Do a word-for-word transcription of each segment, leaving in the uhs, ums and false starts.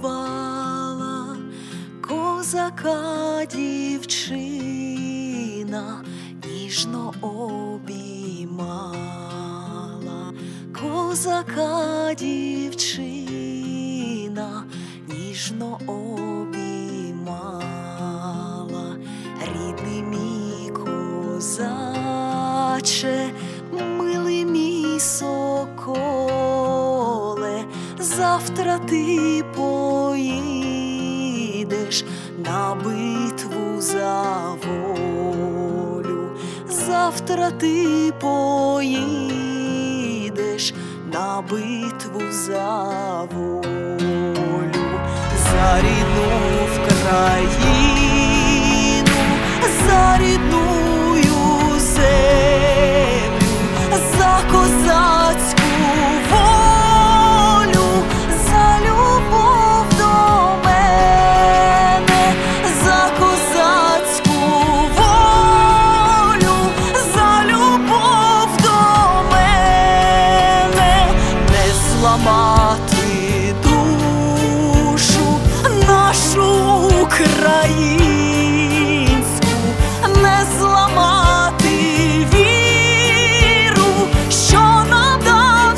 кувала, козака дівчина ніжно обіймала, козака дівчина ніжно обіймала. Рідний мій козаче, милий мій соколе, завтра ти поїдеш на битву за волю, завтра ти поїдеш на битву за волю, за рідну Вкраїну, за рідную землю, за козацьку волю, за любов до мене, за козацьку волю, за любов до мене, не зламати душу нашу українську, не зламати віру, що нам дав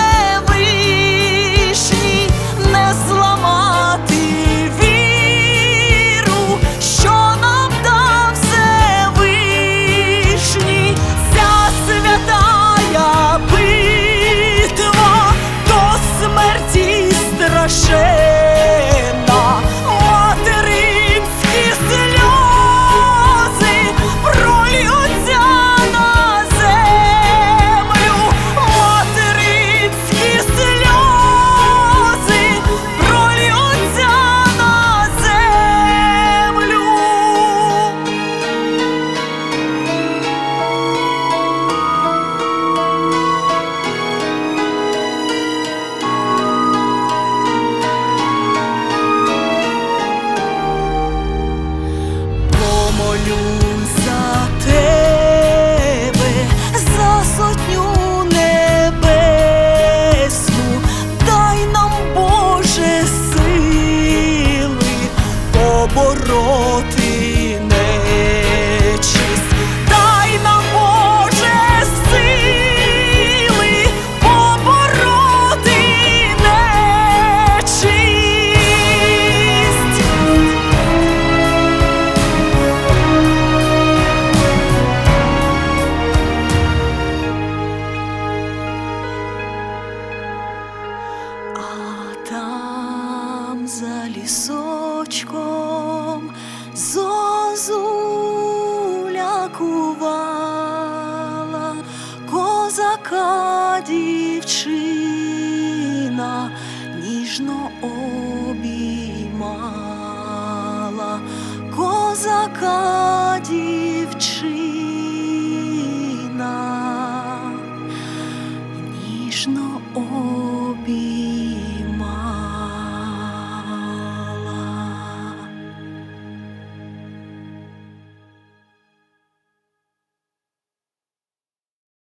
Всевишній, не зламати віру, що нам дав Всевишній. Ця святая битва до смерті страшенна, материнські сльози прольються на землю, материнські сльози прольються на землю. Помолюсь за тебе, за сотню небесну, дай нам, Боже, сили побороти нечисть, дай нам, Боже, сили побороти нечисть. А там за лісочком зозуля кувала, козака дівчина ніжно